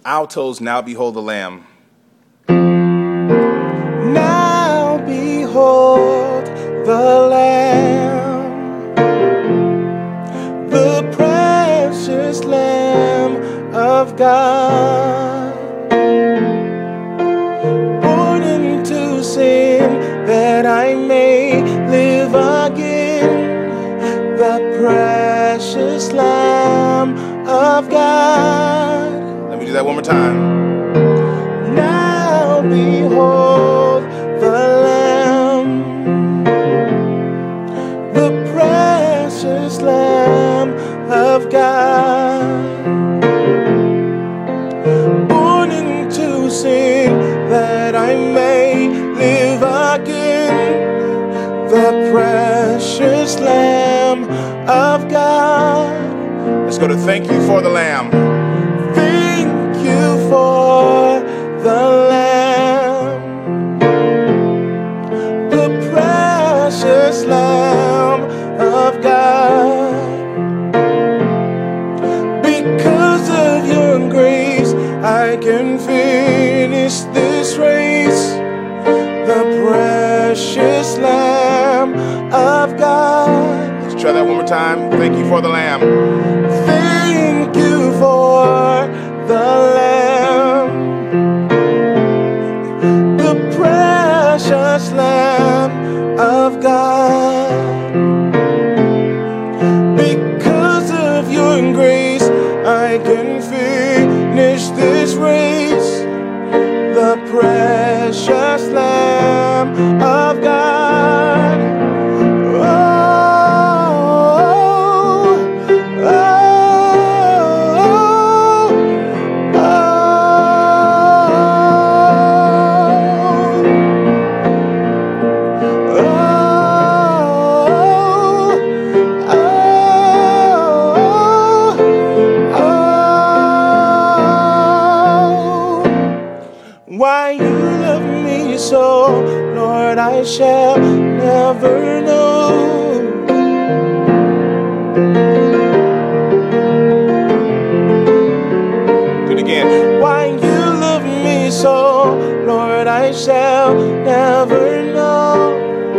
Altos, Now Behold the Lamb. Now behold the Lamb, the precious Lamb of God, born into sin that I may live again, the precious Lamb of God. Let me do that one more time. Now behold the Lamb, the precious Lamb of God, born into sin that I may live again, the precious Lamb of God. Let's go to Thank You for the Lamb. Thank you for the Lamb, the precious Lamb of God. Because of your grace, I can finish this race, the precious Lamb of God. Let's try that one more time. Thank you for the Lamb. Thank you for the Lamb, the precious Lamb of God. Because of your grace, I can finish this race, the precious Lamb of God. Oh, oh, oh, why you love me so, Lord, I shall never know. Do it again. Why you love me so, Lord, I shall never know.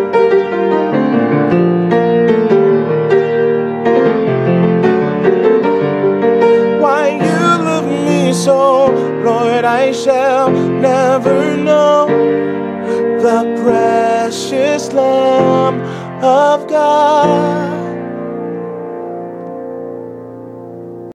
Why you love me so, Lord, I shall never know, the precious Lamb of God.